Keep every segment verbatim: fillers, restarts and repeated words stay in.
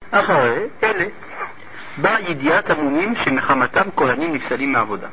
אחרי אלה באה ידיעת המומים שמחמתם כהנים נפסלים מעבודה,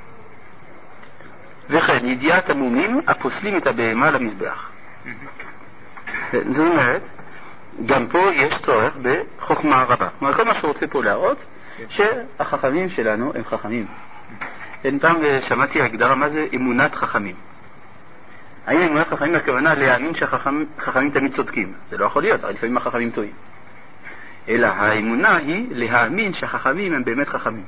וכן ידיעת המומים הפוסלים את הבהמה למזבח. זאת אומרת, גם פה יש צורך בחוכמה רבה. כל מה שרוצה פה להראות שהחכמים שלנו הם חכמים. אין פעם שמעתי הגדרה מה זה אמונת חכמים. האם אמונת חכמים הכוונה להאמין שהחכמים תמיד צודקים? זה לא יכול להיות, לפעמים החכמים טועים. אלא האמונה היא להאמין שהחכמים הם באמת חכמים.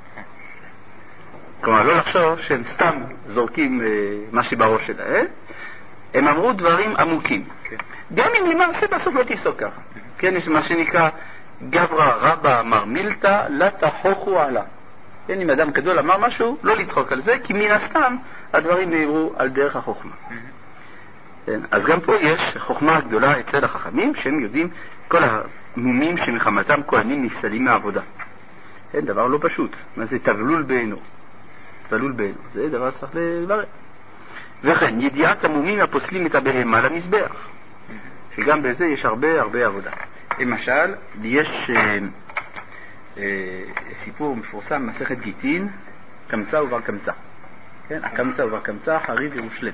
כלומר, לא לחשוב שהם סתם זורקים מה שבראש שלהם, הם אמרו דברים עמוקים. גם אם למעשה בסוף לא תיסוק ככה. כן, יש מה שנקרא גברא רבא אמר מילתא לא תחוכו עלה. כן, אם אדם גדול אמר משהו, לא לצחוק על זה, כי מן הסתם הדברים נאמרו על דרך החוכמה. כן, אז גם פה יש חוכמה גדולה אצל החכמים, שהם יודעים כל המומים שמחמתם כהנים נפסלים מהעבודה. כן, דבר לא פשוט. מה זה תבלול בעינו? תבלול בעינו. זה דבר צריך לברר. וכן, ידיעת המומים הפוסלים את הבהמה למזבח. שגם בזה יש הרבה הרבה עבודה. למשל, יש אה, אה, סיפור מפורסם, מסכת גיטין, קמצא ובר קמצא. כן, הקמצא ובר קמצא, חריב ירושלם.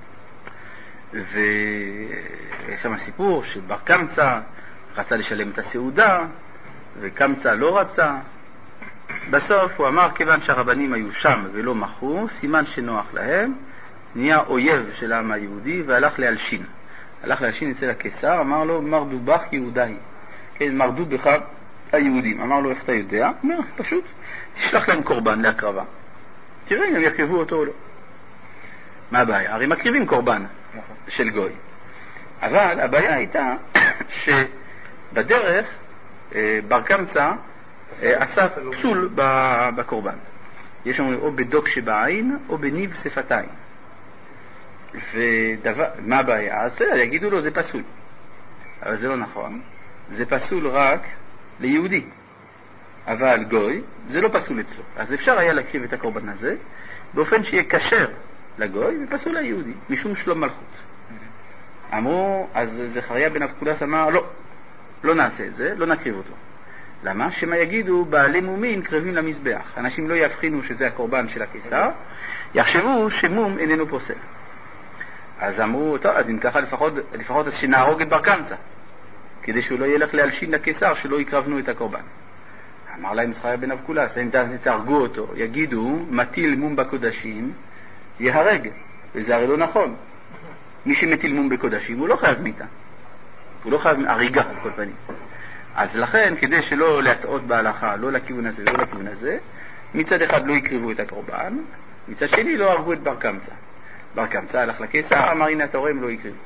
ויש שם סיפור שבר קמצא רצה לשלם את הסעודה, וקמצא לא רצה. בסוף הוא אמר, כיוון שהרבנים היו שם ולא מחו, סימן שנוח להם, נהיה אויב של העם היהודי והלך להלשין. הלך להלשין אצל הקיסר, אמר לו, מרדו בך יהודי. כן, מרדו בך היהודים. אמר לו, איך אתה יודע? אומר, פשוט, תשלח להם קורבן להקרבה. תראה אם הם יקרבו אותו או לא. מה הבעיה? הרי מקריבים קורבן של גוי. אבל הבעיה הייתה שבדרך בר קמצא עשה פסול בקורבן. יש לנו או בדוק שבעין או בניב שפתיים. ודבר, מה הבעיה? אז יגידו לו זה פסול. אבל זה לא נכון. זה פסול רק ליהודי. אבל גוי זה לא פסול אצלו. אז אפשר היה להקריב את הקורבן הזה באופן שיהיה כשר לגוי ופסול ליהודי, משום שלום מלכות. אמרו, אז זכריה בן אבקולס אמר, לא, לא נעשה את זה, לא נקריב אותו. למה? שמה יגידו, בעלי מומים קרבים למזבח. אנשים לא יבחינו שזה הקורבן של הקיסר, יחשבו שמום איננו פוסל. אז אמרו, טוב, אז אם ככה לפחות, לפחות אז שנהרוג את בר קמצא, כדי שהוא לא ילך להלשין לקיסר, שלא יקרבנו את הקורבן. אמר להם זכריה בן אבקולס, אם תהרגו אותו, יגידו, מטיל מום בקודשים, יהרג. וזה הרי לא נכון. מי שמטיל מום בקודשים, הוא לא חייב מיתה. הוא לא חייב הריגה, על כל פנים. אז לכן, כדי שלא להטעות בהלכה, לא לכיוון הזה ולא לכיוון הזה, מצד אחד לא יקריבו את הקורבן, מצד שני לא הרגו את בר קמצא. בר קמצא הלך לקיסר, אמר, הנה אתה רואה, הם לא יקריבו.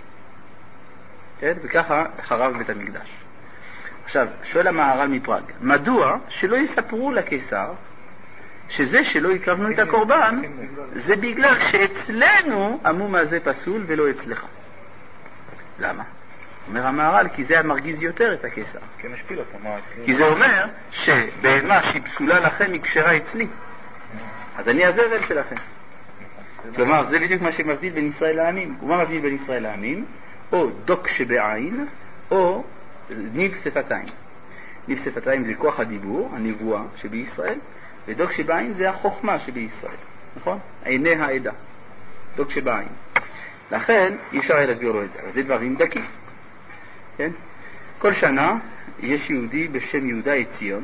כן? וככה חרב בית המקדש. עכשיו, שואל המהר"ל מפראג, מדוע שלא יספרו לקיסר שזה שלא יקרבנו את הקורבן, זה בגלל שאצלנו המום הזה פסול ולא אצלך. למה? אומר המהר"ל, כי זה המרגיז יותר את הקיסר. כי זה אומר שבהמה שהיא פסולה לכם היא כשרה אצלי. אז אני הזבל שלכם. כלומר, זה בדיוק מה שמבדיל בין ישראל לעמים. ומה מבדיל בין ישראל לעמים? או דוק שבעין, או ניב שפתיים. ניב שפתיים זה כוח הדיבור, הנבואה שבישראל, ודוק שבעין זה החוכמה שבישראל. נכון? עיני העדה. דוק שבעין. לכן אי אפשר היה להסביר לו את זה. אז זה דברים דקים. כן? כל שנה יש יהודי בשם יהודה עציון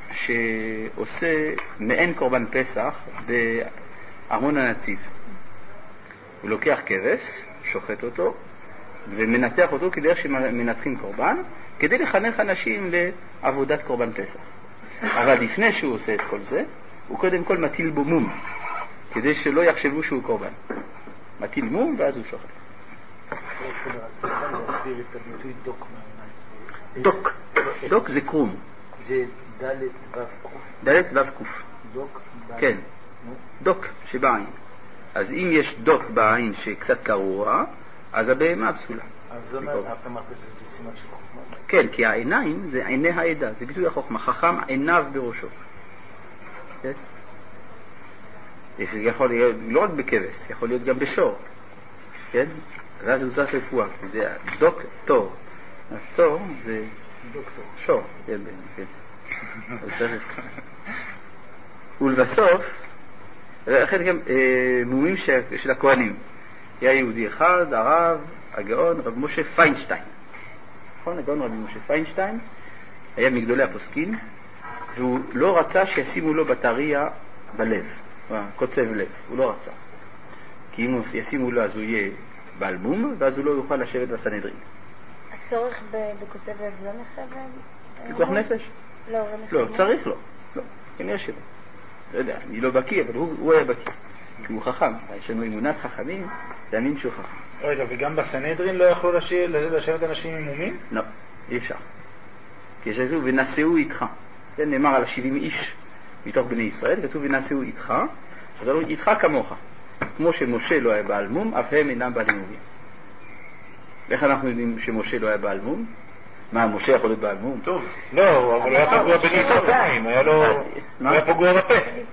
שעושה מעין קורבן פסח בארמון הנציב. הוא לוקח כבש, שוחט אותו ומנתח אותו כדרך שמנתחים קורבן, כדי לחנך אנשים לעבודת קורבן פסח. אבל לפני שהוא עושה את כל זה, הוא קודם כל מטיל בו מום, כדי שלא יחשבו שהוא קורבן. מטיל מום ואז הוא שוחט. דוק. דוק זה קרום. זה דלת וו קוף. דלת וו קוף. דוק בעין. כן. דוק שבעין. אז אם יש דוק בעין שקצת קרוע, אז הבהמה פסולה. אז זה אומר, אתה אמרת שזה סימן של חוכמה. כן, כי העיניים זה עיני העדה, זה ביטוי החוכמה. חכם עיניו בראשו. כן? זה יכול להיות לא רק בכבש, יכול להיות גם בשור. כן? ואז הוא צריך רפואה, זה דוק תור. התור זה דוקטור. שור, כן, כן. ולבסוף, לכן גם מומים של הכהנים. היה יהודי אחד, הרב, הגאון, רב משה פיינשטיין. נכון, הגאון רבי משה פיינשטיין, היה מגדולי הפוסקים, והוא לא רצה שישימו לו בטריה בלב, קוצב לב, הוא לא רצה. כי אם ישימו לו אז הוא יהיה בעל מום, ואז הוא לא יוכל לשבת בסנהדרין. הצורך בקוצב לב לא נחשב? פיקוח נפש? לא, לא נחשב. לא, צריך לו. לא, כנראה שלא. לא יודע, אני לא בקיא, אבל הוא, הוא היה בקיא. כי הוא חכם. יש לנו אמונת חכמים, להאמין שהוא חכם. רגע, וגם בסנהדרין לא יכלו לשבת אנשים עם מומים? לא, אי אפשר. כי יש כתוב, ונשאו איתך. זה נאמר על השבעים איש מתוך בני ישראל, כתוב ונשאו איתך, אז אמרו, איתך כמוך. כמו שמשה לא היה בעל מום, אף הם אינם בעלי מומים. איך אנחנו יודעים שמשה לא היה בעל מום? מה, משה יכול להיות בעל מום? טוב, לא, אבל הוא היה פגוע בניסותיים, היה לו... הוא היה פגוע בפה.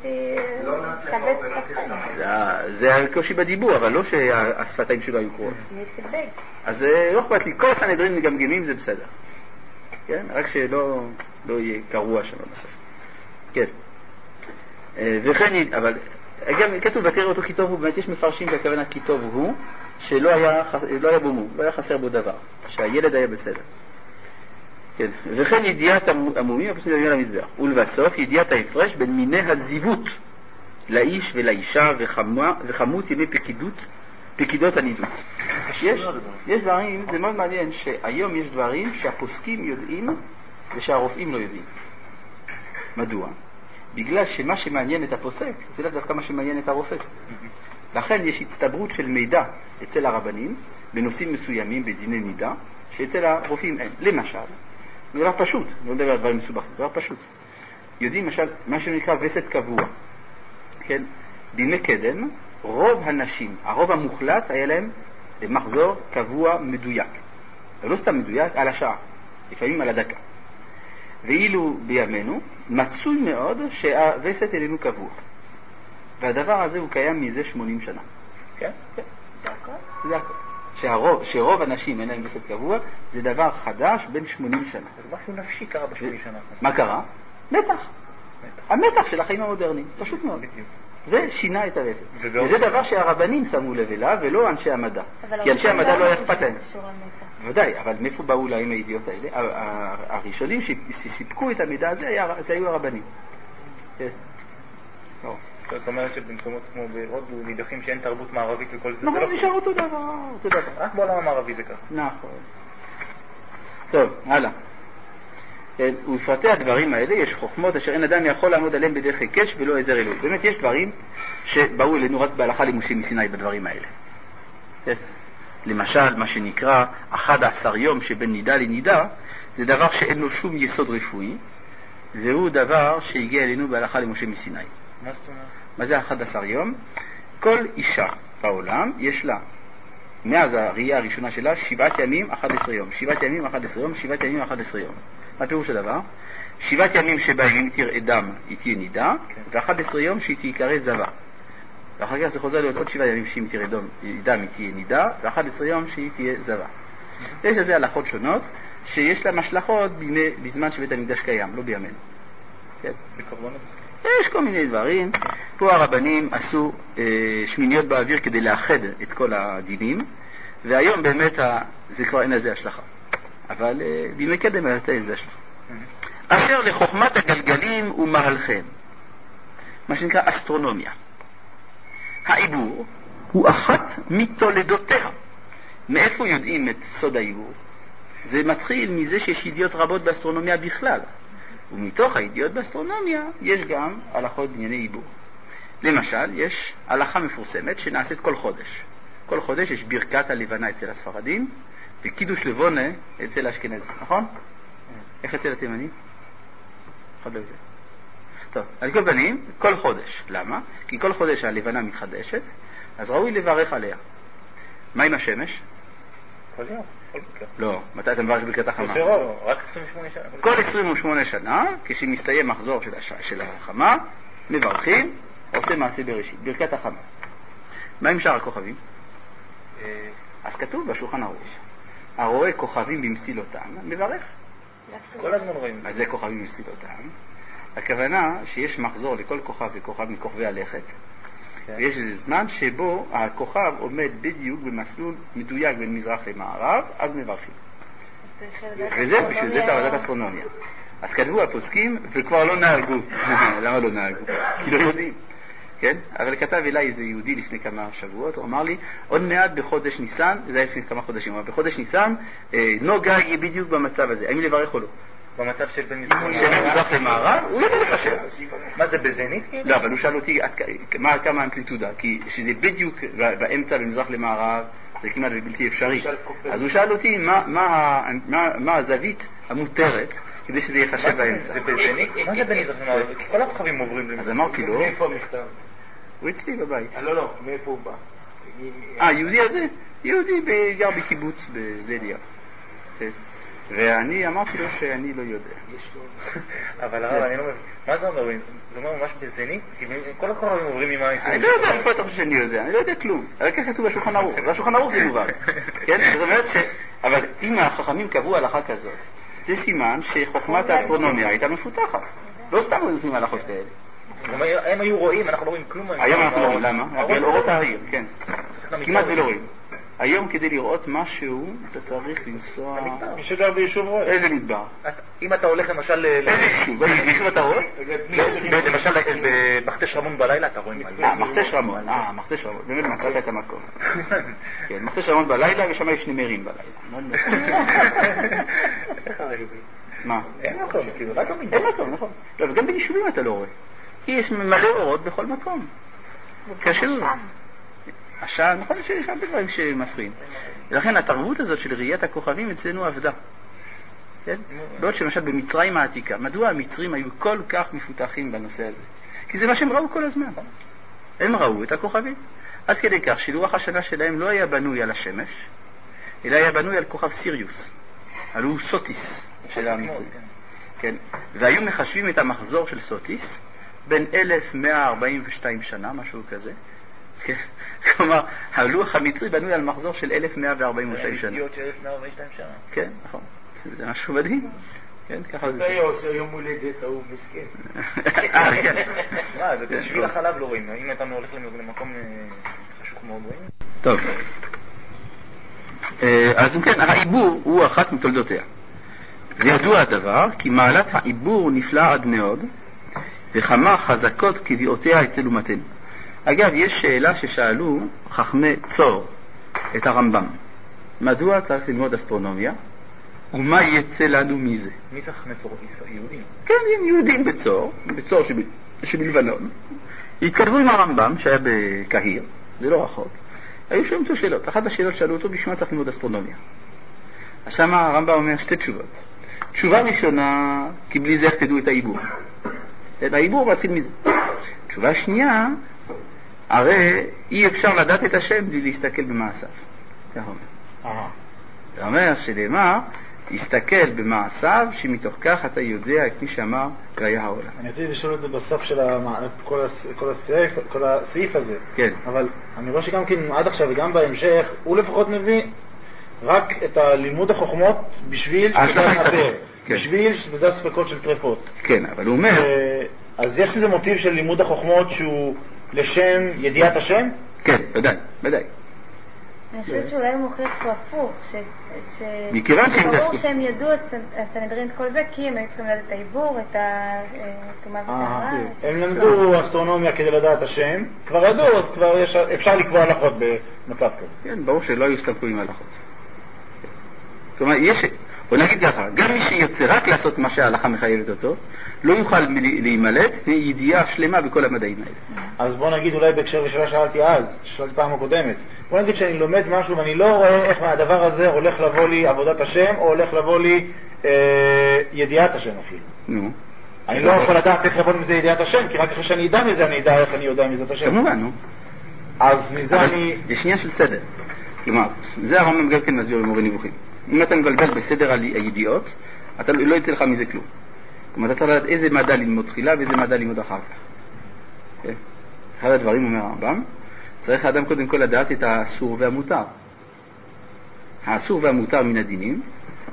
זה היה קושי בדיבור, אבל לא שהשפתיים שלו היו קרועות. אז לא אכפת לי, כל הסנהדרין מגמגמים זה בסדר. כן? רק שלא יהיה קרוע שם בסוף. כן. וכן, אבל גם כתוב ותראה אותו כי טוב הוא, באמת יש מפרשים שהכוונה כי טוב הוא, שלא היה, לא היה בו מום, לא היה חסר בו דבר, שהילד היה בסדר. כן. וכן ידיעת המומים הפסים דמיון למזבח, ולבסוף ידיעת ההפרש בין מיני הזיוות לאיש ולאישה וחמה, וחמות ימי פקידות, פקידות הנידות. יש, יש דברים, זה מאוד מעניין שהיום יש דברים שהפוסקים יודעים ושהרופאים לא יודעים. מדוע? בגלל שמה שמעניין את הפוסק זה לא דווקא מה שמעניין את הרופא. לכן יש הצטברות של מידע אצל הרבנים בנושאים מסוימים בדיני נידה שאצל הרופאים אין. למשל, דבר פשוט, לא מדבר על דברים מסובכים, דבר פשוט. יודעים למשל מה שנקרא וסת קבוע. כן? בימי קדם רוב הנשים, הרוב המוחלט היה להם מחזור קבוע מדויק. לא סתם מדויק, על השעה, לפעמים על הדקה. ואילו בימינו מצוי מאוד שהווסת אלינו קבוע. והדבר הזה הוא קיים מזה שמונים שנה. כן? כן. זה הכל? זה הכל. שרוב, שרוב אנשים אין להם וסת קבוע, זה דבר חדש בין שמונים שנה. אז משהו נפשי קרה בשמונים שנה. מה קרה? מתח. המתח של החיים המודרניים, פשוט מאוד. זה שינה את הווסת. וזה דבר שהרבנים שמו לב אליו ולא אנשי המדע. כי אנשי המדע לא אכפת להם. ודאי, אבל מאיפה באו להם הידיעות האלה? הראשונים שסיפקו את המידע הזה זה היו הרבנים. זאת אומרת שבמקומות כמו בהודו נידחים שאין תרבות מערבית וכל זה. נכון, נשאר אותו דבר. רק בעולם המערבי זה ככה. נכון. טוב, הלאה. ובפרטי הדברים האלה יש חוכמות אשר אין אדם יכול לעמוד עליהם בדרך היקש ולא עזר אלוהי. באמת יש דברים שבאו אלינו רק בהלכה למשה מסיני בדברים האלה. למשל מה שנקרא אחד עשר יום שבין נידה לנידה זה דבר שאין לו שום יסוד רפואי, והוא דבר שהגיע אלינו בהלכה למשה מסיני. מה זאת אומרת? מה זה אחד עשר יום? כל אישה בעולם יש לה מאז הראייה הראשונה שלה שבעת ימים אחד עשר יום, שבעת ימים אחד עשר יום, שבעת ימים אחד עשר יום. מה פירוש הדבר? שבעת ימים שבהם אם תראה דם היא תהיה נידה, ואחד עשר יום שהיא תיקרא זבה. ואחר כך זה חוזר להיות עוד שבעת ימים שאם תראה דם היא תהיה נידה, ואחד עשר יום שהיא תהיה זבה. יש לזה הלכות שונות שיש לה משלחות בזמן שבית המקדש קיים, לא בימינו. כן? בקורבנות? יש כל מיני דברים. פה הרבנים עשו אה, שמיניות באוויר כדי לאחד את כל הדינים, והיום באמת ה... זה כבר אין לזה השלכה. אבל אה, בימי קדם היה איזה השלכה. אשר לחוכמת הגלגלים ומהלכם, מה שנקרא אסטרונומיה. העיבור הוא אחת מתולדותיה. מאיפה יודעים את סוד העיבור? זה מתחיל מזה שיש ידיעות רבות באסטרונומיה בכלל. ומתוך הידיעות באסטרונומיה יש גם הלכות בענייני עיבור. למשל, יש הלכה מפורסמת שנעשית כל חודש. כל חודש יש ברכת הלבנה אצל הספרדים וקידוש לבונה אצל האשכנזים, נכון? איך אצל התימנים? אחד לא יודע. טוב, על כל פנים, כל חודש. למה? כי כל חודש הלבנה מתחדשת, אז ראוי לברך עליה. מה עם השמש? כל יום, כל בקר. לא, מתי אתה מברך ברכת החמה? רק עשרים ושמונה שנה. כל עשרים ושמונה שנה, כשמסתיים מחזור של, הש... של החמה, מברכים, עושה מעשה בראשית, ברכת החמה. מה עם שאר הכוכבים? אז כתוב בשולחן ערוך, הרואה כוכבים במסילותם, מברך. כל הזמן רואים. אז זה כוכבים מסילותם. הכוונה שיש מחזור לכל כוכב וכוכב מכוכבי הלכת. ויש איזה זמן שבו הכוכב עומד בדיוק במסלול מדויק בין מזרח למערב, אז מברכים. וזה בשביל זה תעודת אסטרונומיה. אז כתבו הפוסקים וכבר לא נהגו. למה לא נהגו? כי לא יודעים. כן? אבל כתב אליי איזה יהודי לפני כמה שבועות, הוא אמר לי, עוד מעט בחודש ניסן, זה היה לפני כמה חודשים, אבל בחודש ניסן, נוגה יהיה בדיוק במצב הזה, האם לברך או לא? במצב של בין מזרח למערב, הוא יודע לחשב. מה זה בזנית? לא, אבל הוא שאל אותי כמה האמפליטודה, כי שזה בדיוק באמצע במזרח למערב, זה כמעט בלתי אפשרי. אז הוא שאל אותי מה הזווית המותרת, כדי שזה יחשב באמצע. זה בזנית? מה זה במזרח למערב? כי כל הכוכבים עוברים למזרח. אז אמרתי לו, מאיפה המכתב? הוא אצלי בבית. לא, לא, מאיפה הוא בא? אה, יהודי הזה? יהודי גר בקיבוץ בזדיה. ואני אמרתי לו שאני לא יודע. אבל הרב, אני לא מבין. מה זה אומר? זה אומר ממש בזנית? כי כל הכוכבים עוברים עם העשרים. אני לא יודע, איפה אתה חושב שאני יודע? אני לא יודע כלום. אבל ככה כתוב בשולחן ערוך. בשולחן ערוך זה מובן. כן? זאת אומרת ש... אבל אם החכמים קבעו הלכה כזאת, זה סימן שחוכמת האסטרונומיה הייתה מפותחת. לא סתם עושים הלכות כאלה. הם היו רואים, אנחנו לא רואים כלום. היום אנחנו לא רואים, למה? בגלל אורות העיר, כן. כמעט ולא רואים. היום כדי לראות משהו, אתה צריך לנסוע... מי שגר ביישוב רואה. איזה מדבר? אם אתה הולך למשל... איזה יישוב? ביישוב אתה רואה? למשל במכתש רמון בלילה אתה רואה. אה, מכתש רמון. אה, מכתש רמון. באמת מצאת את המקום. כן, מכתש רמון בלילה ושם יש נמרים בלילה. מה? אין מקום, כאילו, רק המדבר. אין מקום, נכון. לא, וגם ביישובים אתה לא רואה. כי יש מלא אורות בכל מקום. קשור. עשן, נכון שיש הרבה דברים שמפריעים. ולכן התרבות הזאת של ראיית הכוכבים אצלנו עבדה. כן? בעוד שלמשל במצרים העתיקה, מדוע המצרים היו כל כך מפותחים בנושא הזה? כי זה מה שהם ראו כל הזמן. הם ראו את הכוכבים. עד כדי כך שלוח השנה שלהם לא היה בנוי על השמש, אלא היה בנוי על כוכב סיריוס. עלו סוטיס של המצרים. כן? והיו מחשבים את המחזור של סוטיס בין אלף מאה ארבעים ושתיים שנה, משהו כזה. כלומר, הלוח המצרי בנוי על מחזור של אלף מאה ארבעים ושתיים שנה. הידיעות של אלף מאה ארבעים ושתיים שנה. כן, נכון. זה משהו מדהים. כן, ככה זה. אתה היה עושה יום הולדת, ההוא מסכן. אה, כן. מה, זה בשביל החלב לא רואים. אם אתה הולך למקום חשוך מאוד רואים. טוב. אז אם כן, העיבור הוא אחת מתולדותיה. זה ידוע הדבר, כי מעלת העיבור נפלא עד מאוד, וכמה חזקות קביעותיה אצל אומתנו. אגב, יש שאלה ששאלו חכמי צור את הרמב"ם. מדוע צריך ללמוד אסטרונומיה? ומה יצא לנו מזה? מי זה חכמי צור? יהודים? כן, הם יהודים בצור, בצור שב, שבלבנון. התכתבו עם הרמב"ם שהיה בקהיר, זה לא רחוק. היו שואלים אותו שאלות. אחת השאלות שאלו אותו, בשביל צריך ללמוד אסטרונומיה. עכשיו הרמב"ם אומר שתי תשובות. תשובה ראשונה, כי בלי זה איך תדעו את העיבור. העיבור מתחיל מזה. תשובה שנייה, הרי אי אפשר לדעת את השם בלי להסתכל במעשיו. כך אומר. זה אומר שלמה, להסתכל במעשיו, שמתוך כך אתה יודע את מי שאמר והיה העולם. אני רציתי לשאול את זה בסוף של כל הסעיף הזה. כן. אבל אני רואה שגם כן עד עכשיו וגם בהמשך, הוא לפחות מביא רק את הלימוד החוכמות בשביל שתדע לנבא. בשביל שתדע ספקות של טרפות. כן, אבל הוא אומר... אז יש איזה מוטיב של לימוד החוכמות שהוא לשם ידיעת השם? כן, ודאי, ודאי. אני חושבת שאולי הוא מוכיח פה הפוך, מכיוון שהם ברור שהם ידעו את הסנהדרין, את כל זה, כי הם היו צריכים לדעת את העיבור, את הטומאה וטהרה. הם למדו אסטרונומיה כדי לדעת השם, כבר ידעו, אז כבר אפשר לקבוע הלכות במצב כזה. כן, ברור שלא היו סתמכו עם הלכות. כלומר, יש... בוא נגיד ככה, גם מי שיוצא רק לעשות מה שההלכה מחייבת אותו, לא יוכל להימלט מידיעה שלמה בכל המדעים האלה. אז בוא נגיד אולי בהקשר לשאלה שאלתי אז, שאלתי פעם הקודמת, בוא נגיד שאני לומד משהו ואני לא רואה איך מהדבר הזה הולך לבוא לי עבודת השם, או הולך לבוא לי אה, ידיעת השם אפילו. נו. אני לא יכול לדעת איך לבוא מזה ידיעת השם, כי רק אחרי שאני אדע מזה אני אדע איך אני יודע מזה את השם. כמובן, נו. אז מזה אני... זה שנייה של סדר. כלומר, זה הרמב"ם גם כן מסביר במורה נבוכים. אם אתה מבלבל בסדר הידיעות, אתה לא יצא לך מזה כלום. כלומר, אתה צריך לדעת איזה מדע ללמוד תחילה ואיזה מדע ללמוד אחר כך. Okay. אחד הדברים, אומר הרמב"ם, צריך האדם קודם כל לדעת את האסור והמותר. האסור והמותר מן הדינים,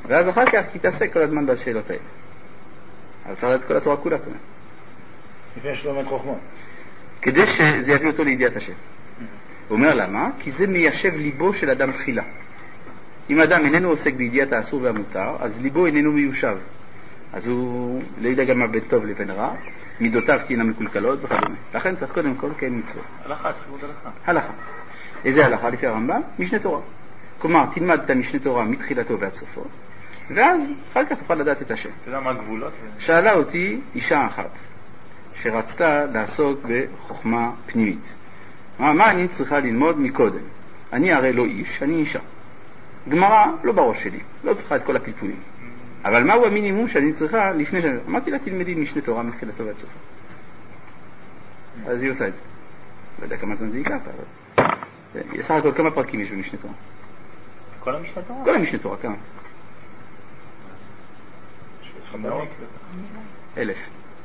ואז אחר כך היא תעשה כל הזמן בשאלות האלה. אז צריך לדעת כל התורה כולה כולה. לפני שלא לומד חוכמות. כדי שזה יביא אותו לידיעת השם. הוא אומר למה? כי זה מיישב ליבו של אדם תחילה. אם אדם איננו עוסק בידיעת האסור והמותר, אז ליבו איננו מיושב. אז הוא לא ידע גם מה בין טוב לבין רע, מידותיו תהיינה מקולקלות וכדומה. לכן צריך קודם כל כן מצוות. הלכה, צריך ללמוד הלכה. הלכה. איזה הלכה לפי הרמב"ם? משנה תורה. כלומר, תלמד את המשנה תורה מתחילתו ועד סופו, ואז אחר כך תוכל לדעת את השם. אתה יודע מה הגבולות? שאלה אותי אישה אחת, שרצתה לעסוק בחוכמה פנימית. מה, מה אני צריכה ללמוד מקודם? אני הרי לא איש, אני אישה. גמרא לא בראש שלי, לא צריכה את כל הפלפולים. אבל מהו המינימום שאני צריכה לפני שאני... אמרתי לה, תלמדי משנה תורה מתחילתו ועד סופו. אז היא עושה את זה. לא יודע כמה זמן זה ייקח, אבל... סך הכל כמה פרקים יש במשנה תורה? כל המשנה תורה? כל המשנה תורה, כמה? אלף.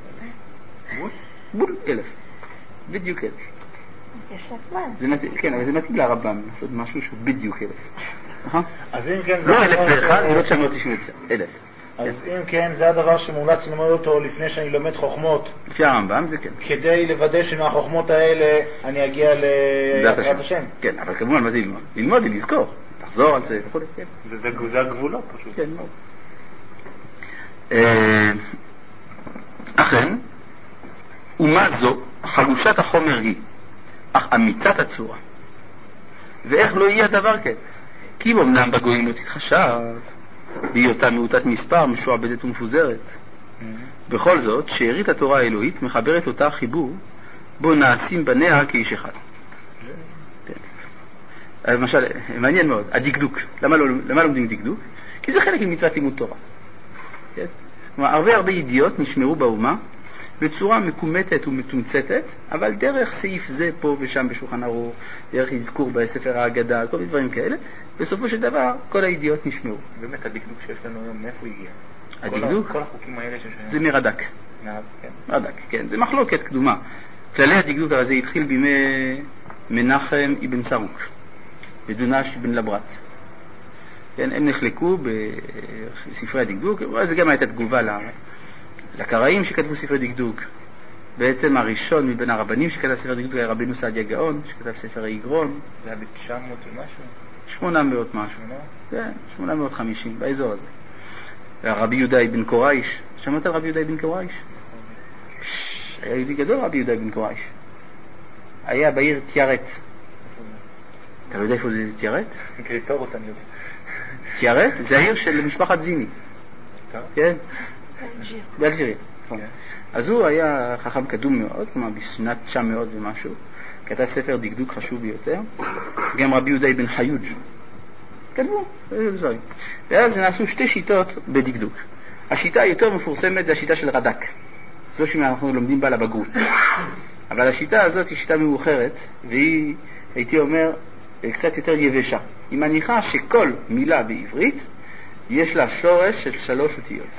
בול אלף. בדיוק אלף. יש הזמן. כן, אבל זה מתאים לרבן לעשות משהו שהוא בדיוק אלף. אז אם כן... לא אלף ואחד, זה לא תשע מאות תשעים ותשע. אלף. אז אם כן, זה הדבר שמומלץ ללמוד אותו לפני שאני לומד חוחמות. לפי הרמב"ם זה כן. כדי לוודא שמהחוכמות האלה אני אגיע להכרת השם. כן, אבל כמובן מה זה ללמוד? ללמוד היא לזכור. לחזור על זה וכו'. זה הגבולות פשוט. כן, מאוד. אכן, ומה זו, חלושת החומר היא, אך אמיצת הצורה. ואיך לא יהיה הדבר כן? כי אמנם בגויים לא תתחשב, בהיותה מעוטת מספר, משועבדת ומפוזרת. בכל זאת, שארית התורה האלוהית מחברת אותה חיבור, בו נעשים בניה כאיש אחד. למשל, מעניין מאוד, הדקדוק. למה, לא, למה לומדים דקדוק? כי זה חלק ממצוות לימוד תורה. כלומר, הרבה הרבה ידיעות נשמרו באומה בצורה מקומטת ומתומצתת, אבל דרך סעיף זה פה ושם בשולחן ערוך, דרך אזכור בספר ההגדה, כל מיני דברים כאלה, בסופו של דבר כל הידיעות נשמרו. באמת הדקדוק שיש לנו היום, מאיפה הגיע? הדקדוק? כל החוקים האלה שיש לנו. זה מרד"ק. מרד"ק, כן. זה מחלוקת קדומה. כללי הדקדוק הזה התחיל בימי מנחם אבן סרוק, בדונש בן לברת. כן, הם נחלקו בספרי הדקדוק, ואז גם הייתה תגובה לקראים שכתבו ספרי דקדוק. בעצם הראשון מבין הרבנים שכתב ספר דקדוק היה רבנו סעדיה גאון, שכתב ספר היגרון. זה היה ב-תשע מאות ומשהו? שמונה מאות משהו. כן, שמונה מאות וחמישים, באזור הזה. והרבי יהודה אבן קורייש, שמעת על רבי יהודה אבן קורייש? היה יהודי גדול רבי יהודה אבן קורייש. היה בעיר תיירת. אתה לא יודע איפה זה תיירת? קריטורות אני יודע. תיירת זה העיר של משפחת זיני. כן? באלג'יריה. אז הוא היה חכם קדום מאוד, כלומר בשנת תשע מאות ומשהו, כתב ספר דקדוק חשוב ביותר, גם רבי יהודה בן חיוד כתבו, ואז נעשו שתי שיטות בדקדוק. השיטה היותר מפורסמת זה השיטה של רד"ק, זו שאנחנו לומדים בה לבגרות, אבל השיטה הזאת היא שיטה מאוחרת, והיא, הייתי אומר, קצת יותר יבשה. היא מניחה שכל מילה בעברית יש לה שורש של שלוש אותיות.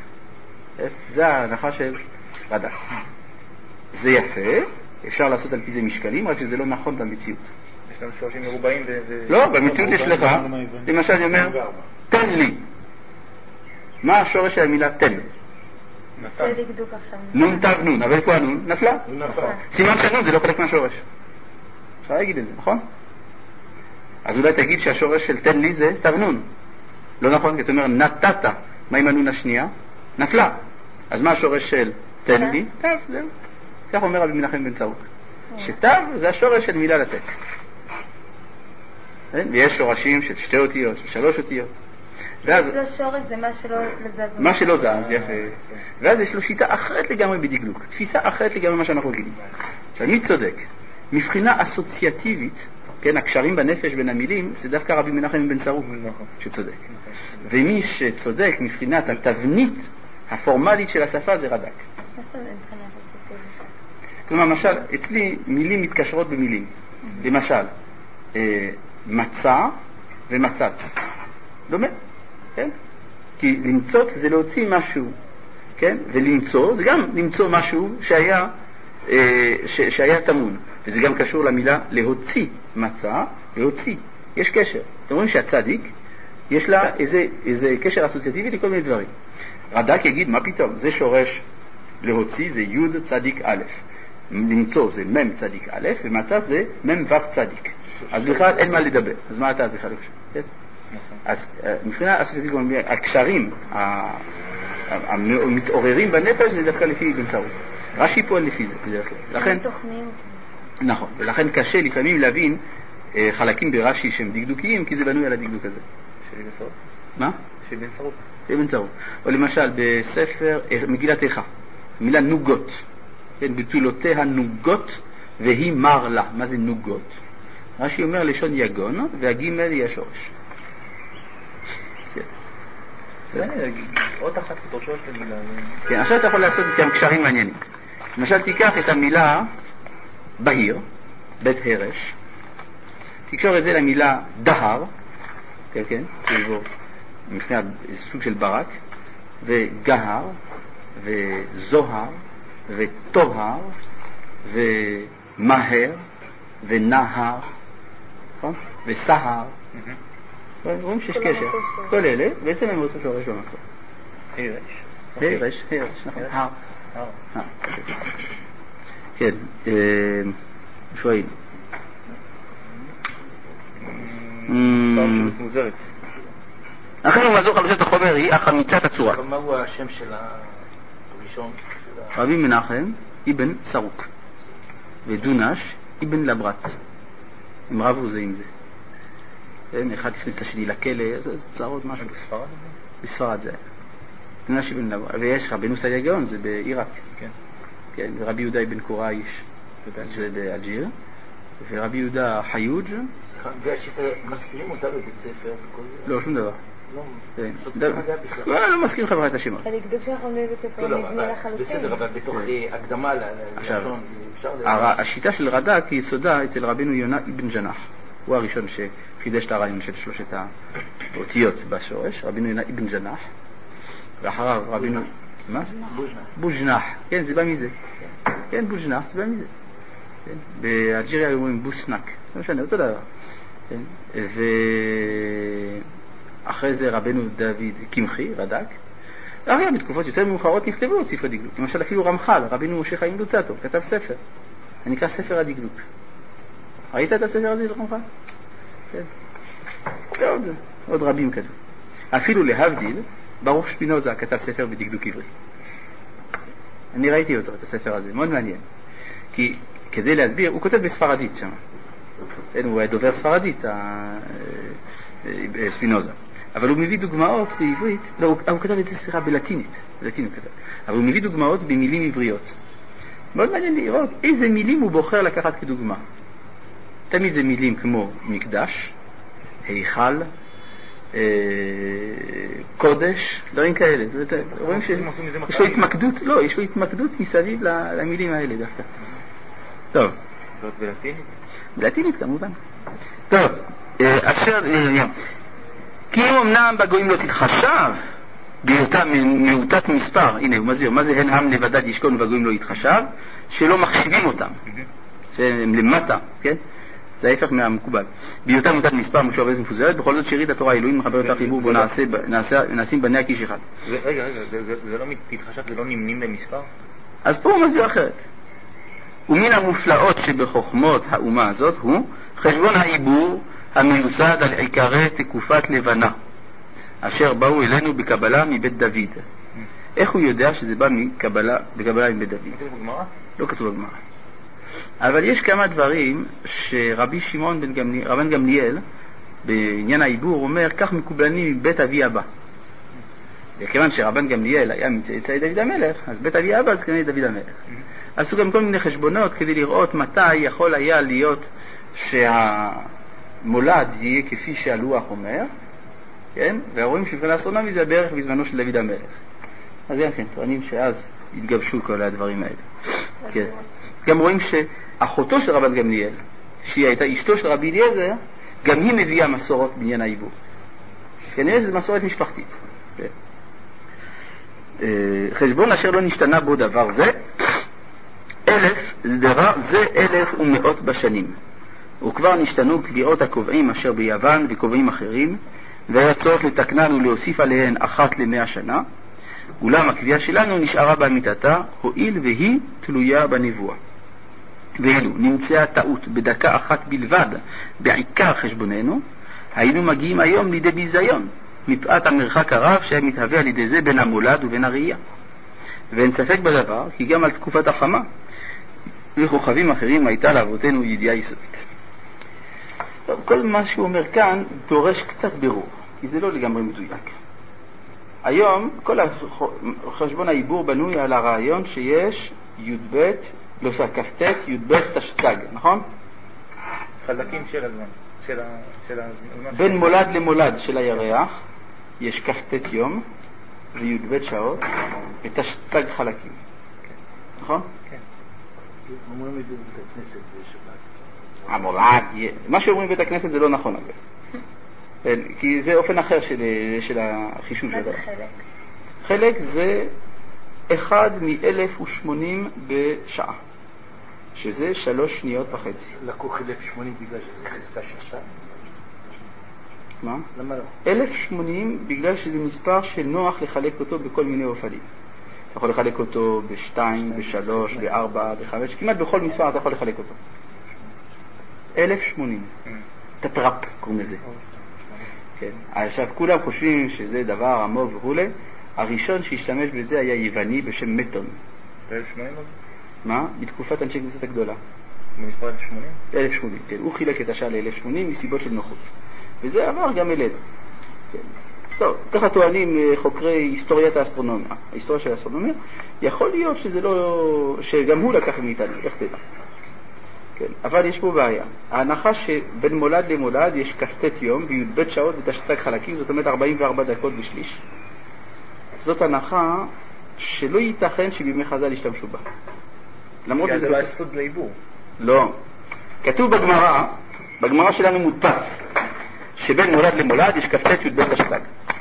זה ההנחה של רד"ק. זה יפה, אפשר לעשות על פי זה משקלים, רק שזה לא נכון במציאות. יש לנו שורשים מרובעים ו... לא, במציאות יש לך, למשל אני אומר, תן לי. מה השורש של המילה תן? זה דקדוק עכשיו. נון תו נון, אבל איפה הנון? נפלה. סימן שנון זה לא חלק מהשורש. אפשר להגיד את זה, נכון? אז אולי תגיד שהשורש של תן לי זה תו נון. לא נכון, כי אתה אומר נתת, מה עם הנון השנייה? נפלה. אז מה השורש של תן לי? תו, זהו. כך אומר רבי מנחם בן סרוק. שתו זה השורש של מילה לתת. ויש שורשים של שתי אותיות, של שלוש אותיות. ואז לא שורש זה מה שלא זז. מה שלא זז, יפה. ואז יש לו שיטה אחרת לגמרי בדקדוק. תפיסה אחרת לגמרי מה שאנחנו רגילים. עכשיו, מי צודק? מבחינה אסוציאטיבית, כן, הקשרים בנפש בין המילים, זה דווקא רבי מנחם בן סרוק שצודק. ומי שצודק מבחינת התבנית הפורמלית של השפה זה רד"ק. כלומר, למשל, אצלי מילים מתקשרות במילים. למשל, מצא ומצאת. דומה, כן? כי למצוא זה להוציא משהו, כן? ולמצוא זה גם למצוא משהו שהיה, ש, שהיה תמון. וזה גם קשור למילה להוציא מצא, להוציא. יש קשר. אתם רואים שהצדיק יש לה איזה, איזה קשר אסוציאטיבי לכל מיני דברים. רד"ק יגיד, מה פתאום? זה שורש להוציא, זה י' צדיק א'. למצוא זה מ' צדיק א', ומצאת זה מ' ו' צדיק. אז בכלל אין מה לדבר. אז מה אתה בכלל חושב? כן? אז מבחינה אסוציאטיבית, הקשרים המתעוררים בנפש זה דווקא לפי בן סרות. רש"י פועל לפי זה, בדרך כלל. לכן, נכון, ולכן קשה לפעמים להבין חלקים ברש"י שהם דקדוקיים, כי זה בנוי על הדקדוק הזה. של בן סרות? מה? של בן סרות. של בן סרות. או למשל בספר מגילת איכה, מילה נוגות. כן, בתולותיה נוגות והיא מר לה. מה זה נוגות? רש"י אומר לשון יגון, והגימל היא השורש. עוד אחת בתורשו של מילה. כן, עכשיו אתה יכול לעשות איתם קשרים מעניינים. למשל תיקח את המילה בהיר, בית הרש, תקשור את זה למילה דהר, כן, כן, כאילו לפני סוג של ברק, וגהר, וזוהר, וטוהר, ומהר, ונהר, וסהר. רואים שיש קשר. כל אלה, בעצם הם רוצים שורש במקום. הרש. הרש, הרש, נכון. הר. הר. כן, איפה היינו? פעם מוזרת. אחרי הוא מזור חלושת החומר היא החמיצת הצורה. מהו השם של הראשון? רבי מנחם אבן סרוק ודונש אבן לברת. הם רבו זה עם זה. אחד לפני את השני לכלא, זה צרות משהו. בספרד? בספרד זה היה. דונש אבן לברת. ויש רבנו סעדיה גאון, זה בעיראק. כן. כן, ורבי יהודה אבן קורייש, זה באלג'יר. ורבי יהודה חיוד. והשיטה, מזכירים אותה בבית ספר וכל זה? לא, שום דבר. לא, לא מזכירים חברה את השמות. הדקדוק שאנחנו בבית ספר נבנה לחלוטין. בסדר, אבל בתוך הקדמה ללשון, השיטה של רד"ק היא יסודה אצל רבינו יונה אבן ג'נח. הוא הראשון שחידש את הרעיון של שלושת האותיות בשורש, רבינו יונה אבן ג'נח, ואחריו רבינו... מה? בוז'נח. בוז'נח, כן, זה בא מזה. כן, בוז'נח, זה בא מזה. באלג'יריה אומרים בוסנק, לא משנה, אותו דבר. ואחרי זה רבנו דוד קמחי, רד"ק. הרי בתקופות יותר מאוחרות נכתבו עוד ספרי דקדוק. למשל אפילו רמח"ל, רבינו משה חיים לוצאטו, כתב ספר. זה נקרא ספר הדקדוק. ראית את הספר הזה של רמח"ל? כן. ועוד, עוד רבים כתבו. אפילו להבדיל, ברוך שפינוזה כתב ספר בדקדוק עברי. אני ראיתי אותו, את הספר הזה, מאוד מעניין. כי כדי להסביר, הוא כותב בספרדית שם. הוא היה דובר ספרדית, שפינוזה. אבל הוא מביא דוגמאות בעברית, לא, הוא כתב את זה סליחה בלטינית, בלטינית כתב. אבל הוא מביא דוגמאות במילים עבריות. מאוד מעניין לראות איזה מילים הוא בוחר לקחת כדוגמה. תמיד זה מילים כמו מקדש, היכל, קודש, דברים כאלה. רואים שיש לו התמקדות, לא, יש לו התמקדות מסביב למילים האלה דווקא. טוב. זאת בלטינית? בלטינית כמובן. טוב, אשר, כי אם אמנם בגויים לא תתחשב, בהיותה מעוטת מספר, הנה הוא מזהיר, מה זה הן עם לבדד ישכון ובגויים לא יתחשב? שלא מחשיבים אותם, שהם למטה, כן? זה ההפך מהמקובל. בהיותה מעוטת מספר מושע ואיזה מפוזרת, בכל זאת שארית התורה אלוהים מחבר אותה חיבור בו נעשים בניה כאיש אחד. רגע, רגע, זה לא תתחשב, זה לא נמנים במספר? אז פה הוא מסביר אחרת. ומן המופלאות שבחוכמות האומה הזאת הוא חשבון העיבור המיוסד על עיקרי תקופת לבנה אשר באו אלינו בקבלה מבית דוד. איך הוא יודע שזה בא מקבלה, בקבלה מבית דוד? כתוב בגמרא? לא כתוב בגמרא. אבל יש כמה דברים שרבי שמעון בן גמליאל, רבן גמליאל בעניין העיבור אומר כך מקובלנים מבית אבי אבא. וכיוון שרבן גמליאל היה מצאצאי דוד המלך, אז בית אבי אבא זה כנראה דוד המלך. עשו גם כל מיני חשבונות כדי לראות מתי יכול היה להיות שהמולד יהיה כפי שהלוח אומר, כן? והרואים שבחינה אסטרונומית זה בערך בזמנו של דוד המלך. אז גם כן, טוענים שאז התגבשו כל הדברים האלה. כן. גם רואים שאחותו של רבן גמליאל, שהיא הייתה אשתו של רבי אליעזר, גם היא מביאה מסורות בעניין העיבור. כנראה שזו מסורת משפחתית. כן. חשבון אשר לא נשתנה בו דבר זה, אלף, זה דבר, זה אלף ומאות בשנים. וכבר נשתנו קביעות הקובעים אשר ביוון וקובעים אחרים, והיה צורך לתקנן ולהוסיף עליהן אחת למאה שנה, אולם הקביעה שלנו נשארה באמיתתה, הואיל והיא תלויה בנבואה. ואילו נמצאה טעות בדקה אחת בלבד בעיקר חשבוננו, היינו מגיעים היום לידי ביזיון, מפאת המרחק הרב שהיה מתהווה על ידי זה בין המולד ובין הראייה. ואין ספק בדבר, כי גם על תקופת החמה וכוכבים אחרים הייתה לאבותינו ידיעה יסודית. טוב, כל מה שהוא אומר כאן דורש קצת בירור, כי זה לא לגמרי מדויק. היום כל חשבון העיבור בנוי על הרעיון שיש י"ב, לא סע, כ"ט, י"ב תשצ"ג, נכון? חלקים של הזמן, של ה... של הזמן. בין מולד למולד של הירח יש כ"ט יום וי"ב שעות ותשצ"ג חלקים, נכון? כן. אומרים את זה בבית הכנסת בשבת. המולד, מה שאומרים בבית הכנסת זה לא נכון אגב. כי זה אופן אחר של, של החישוב שלו. מה זה חלק? חלק זה אחד מאלף ושמונים בשעה, שזה שלוש שניות וחצי. לקוח אלף ושמונים בגלל שזה חזקה של שעה? מה? למה לא? אלף ושמונים בגלל שזה מספר שנוח לחלק אותו בכל מיני אופנים. אתה יכול לחלק אותו בשתיים, בשלוש, בארבע, בחמש, כמעט בכל מספר אתה יכול לחלק אותו. אלף ושמונים. תטראפ קוראים לזה. כן. עכשיו כולם חושבים שזה דבר עמוק וכו'. הראשון שהשתמש בזה היה יווני בשם מטון. ב-אלף ושמונים? מה? בתקופת אנשי כנסת הגדולה. במספר אלף ושמונים? אלף ושמונים, כן. הוא חילק את השעה ל-אלף ושמונים מסיבות של נוחות. וזה עבר גם אלינו. כן. טוב, ככה טוענים חוקרי היסטוריית האסטרונומיה. ההיסטוריה של האסטרונומיה, יכול להיות שזה לא... שגם הוא לקח מאיתנו, איך תדע. כן. אבל יש פה בעיה. ההנחה שבין מולד למולד יש כ"ט יום וי"ב שעות ותשצ"ג חלקים, זאת אומרת ארבעים וארבע דקות ושליש. זאת הנחה שלא ייתכן שבימי חז"ל ישתמשו בה. למרות כי זה לא הסוד לעיבור. לא. כתוב בגמרא, בגמרא שלנו מודפס, שבין מולד למולד יש כ"ט י"ב תשצ"ג.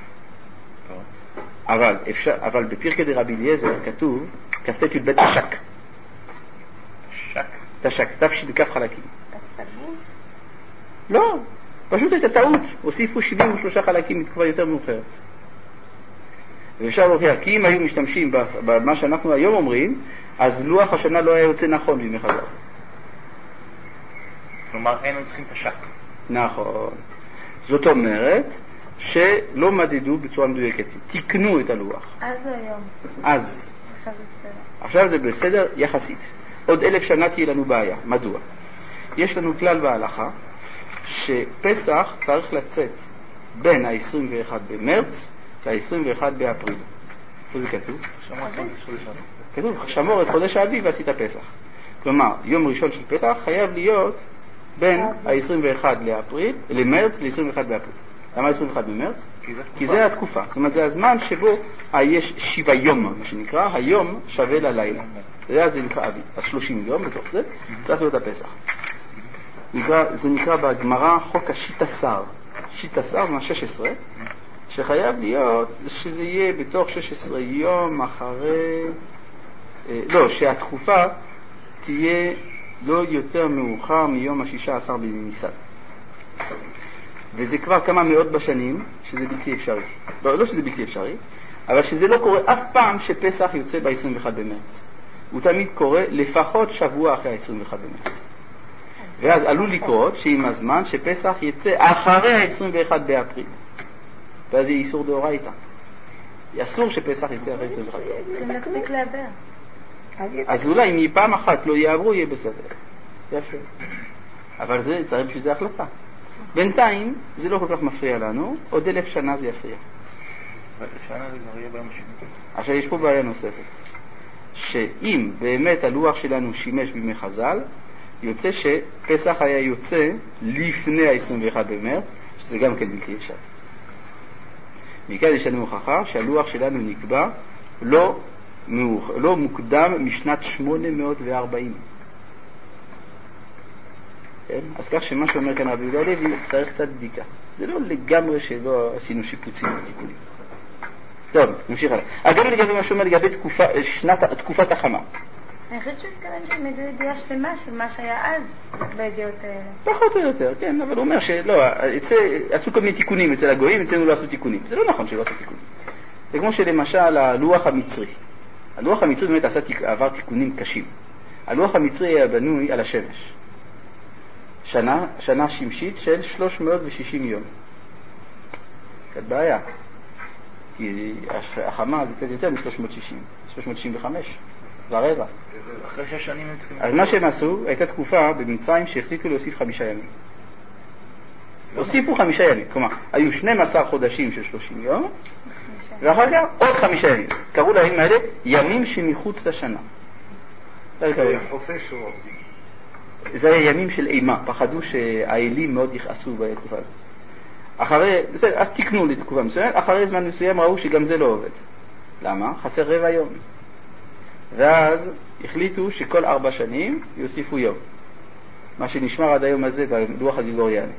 אבל אפשר, אבל בפרקי דרבי אליעזר כתוב כ"ט י"ב תש"ק. תש"ק. תש"ק, תש"ק חלקים. תצלמות? לא, פשוט הייתה טעות. הוסיפו שבעים ושלושה חלקים מתקופה יותר מאוחרת. ואפשר להוכיח, כי אם היו משתמשים במה שאנחנו היום אומרים, אז לוח השנה לא היה יוצא נכון בימי חז"ל. כלומר, היינו צריכים תש"ק. נכון. זאת אומרת שלא מדדו בצורה מדויקת, תקנו את הלוח. אז או היום? אז. עכשיו זה בסדר. עכשיו זה בסדר יחסית. עוד אלף שנה תהיה לנו בעיה. מדוע? יש לנו כלל בהלכה שפסח צריך לצאת בין ה-עשרים ואחד במרץ ל-עשרים ואחד באפריל. איפה זה כתוב? כתוב, שמור את חודש האביב ועשית פסח. כלומר, יום ראשון של פסח חייב להיות בין ה-עשרים ואחד לאפריל, למרץ ל-עשרים ואחד באפריל. למה עשרים ואחד במרץ? כי זה התקופה. זאת אומרת, זה הזמן שבו יש שבעה יום, מה שנקרא, היום שווה ללילה. זה אז זה נקרא אביב. אז שלושים יום בתוך זה, צריך להיות הפסח. זה נקרא בגמרא חוק השיטה שר. שיטה שר זה שש עשרה, שחייב להיות שזה יהיה בתוך שש עשרה יום אחרי, לא, שהתקופה תהיה לא יותר מאוחר מיום השישה עשר בניסן. וזה כבר כמה מאות בשנים שזה בלתי אפשרי. לא, לא שזה בלתי אפשרי, אבל שזה לא קורה אף פעם שפסח יוצא ב-עשרים ואחד במרץ. הוא תמיד קורה לפחות שבוע אחרי ה-עשרים ואחד במרץ. ואז עלול לקרות שעם הזמן שפסח יצא אחרי ה-עשרים ואחד באפריל. ואז יהיה איסור דאורייתא. אסור שפסח יצא אחרי עשרים ואחד באפריל. צריכים להפסיק לעבר. אז אולי אם פעם אחת לא יעברו יהיה בסדר. יפה. אבל זה צריך בשביל זה החלטה. בינתיים זה לא כל כך מפריע לנו, עוד אלף שנה זה יפריע. שנה זה כבר יהיה ביום השני. עכשיו יש פה בעיה נוספת, שאם באמת הלוח שלנו שימש בימי חז"ל, יוצא שפסח היה יוצא לפני ה-עשרים ואחד במרץ, שזה גם כן בלתי אפשרי. מכאן יש לנו הוכחה שהלוח שלנו נקבע לא, מאוח, לא מוקדם משנת שמונה מאות וארבעים. כן? אז כך שמה שאומר כאן רבי יהודה הלוי צריך קצת בדיקה. זה לא לגמרי שלא עשינו שיפוצים ותיקונים. טוב, נמשיך הלאה. אגב לגבי מה שאומר לגבי תקופה, שנת, תקופת החמה. אני חושבת שהוא התכוון שם איזו ידיעה שלמה של מה שהיה אז בידיעות האלה. פחות או יותר, כן, אבל הוא אומר שלא, עשו כל מיני תיקונים אצל הגויים, אצלנו לא עשו תיקונים. זה לא נכון שלא עשו תיקונים. זה כמו שלמשל הלוח המצרי. הלוח המצרי באמת עשה, עבר תיקונים קשים. הלוח המצרי היה בנוי על השמש. שנה, שנה שמשית של שלוש מאות ושישים יום. קצת בעיה. כי החמה זה קצת יותר מ-שלוש מאות ושישים. שלוש מאות שישים וחמש. ורבע. אחרי שש שנים הם צריכים... אז מה שהם עשו, הייתה תקופה במצרים שהחליטו להוסיף חמישה ימים. הוסיפו חמישה ימים. כלומר, היו שנים עשר חודשים של שלושים יום, ואחר כך עוד חמישה ימים. קראו להם האלה ימים שמחוץ לשנה. זה חופש או עובדים? זה היה ימים של אימה, פחדו שהאלים מאוד יכעסו בתקופה הזאת. אחרי, בסדר, אז תקנו לתקופה מסוימת, אחרי זמן מסוים ראו שגם זה לא עובד. למה? חסר רבע יום. ואז החליטו שכל ארבע שנים יוסיפו יום. מה שנשמר עד היום הזה בלוח הגרגוריאני.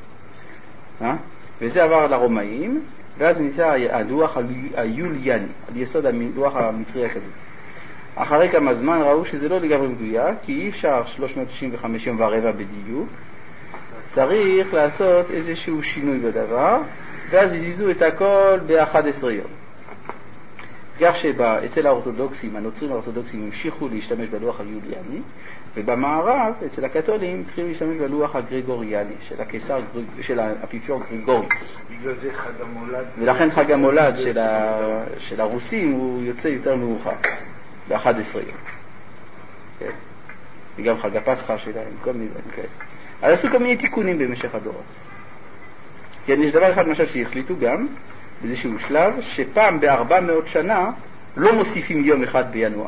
אה? וזה עבר לרומאים, ואז ניסה הלוח היוליאני, על יסוד הלוח המצרי הקדום. אחרי כמה זמן ראו שזה לא לגמרי מדויק, כי אי אפשר שלוש מאות תשעים וחמש יום ורבע בדיוק. צריך לעשות איזשהו שינוי בדבר, ואז הזיזו את הכל ב-אחד עשר יום. כך שאצל האורתודוקסים, הנוצרים האורתודוקסים המשיכו להשתמש בלוח היוליאני, ובמערב, אצל הקתולים, התחילו להשתמש בלוח הגרגוריאני, של הקיסר, של האפיפיור גרגורי. בגלל זה חג המולד. ולכן חג המולד של, ה... של הרוסים הוא יוצא יותר מאוחר, ב-אחד עשר יום. כן. וגם חג הפסחא שלהם, כל מיני דברים כאלה. אז עשו כל מיני תיקונים במשך הדורות. כן, יש דבר אחד משל שהחליטו גם, באיזשהו שלב, שפעם ב-ארבע מאות שנה לא מוסיפים יום אחד בינואר.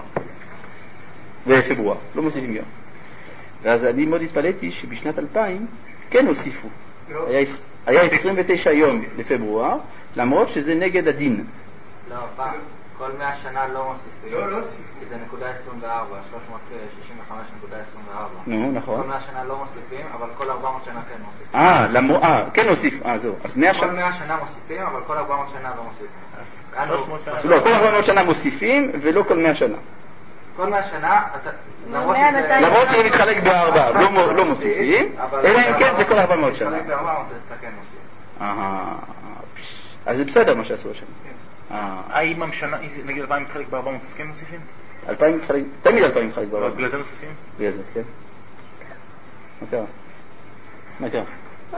בפברואר, לא מוסיפים יום. ואז אני מאוד התפלאתי שבשנת אלפיים כן הוסיפו. היה, היה עשרים ותשע יום לפברואר, למרות שזה נגד הדין. לא, פעם. כל מאה שנה לא מוסיפים. לא, לא מוסיפים. כי זה נקודה עשרים וארבע, שלוש מאות שישים וחמש נקודה עשרים וארבע. נו, נכון. כל מאה שנה לא מוסיפים, אבל כל ארבע מאות שנה כן מוסיפים. אה, למו... אה, כן הוסיף. אה, זהו. אז מאה שנה... כל מאה שנה מוסיפים, אבל כל ארבע מאות שנה לא מוסיפים. לא, כל ארבע מאות שנה מוסיפים, ולא כל מאה שנה. כל מאה שנה, למרות שזה מתחלק בארבע, לא מוסיפים, אלא אם כן זה כל ארבע מאות שנה. מתחלק בארבע מאות אתה כן מוסיף. אה, אז זה בסדר מה שעשו השנה. האם המשנה, נגיד אלפיים מתחלק בארבע מאות, אז כן מוסיפים? אלפיים מתחלק, תמיד אלפיים מתחלק בארבע מאות. בגלל זה מוסיפים? בגלל זה, כן. מה קרה? מה קרה?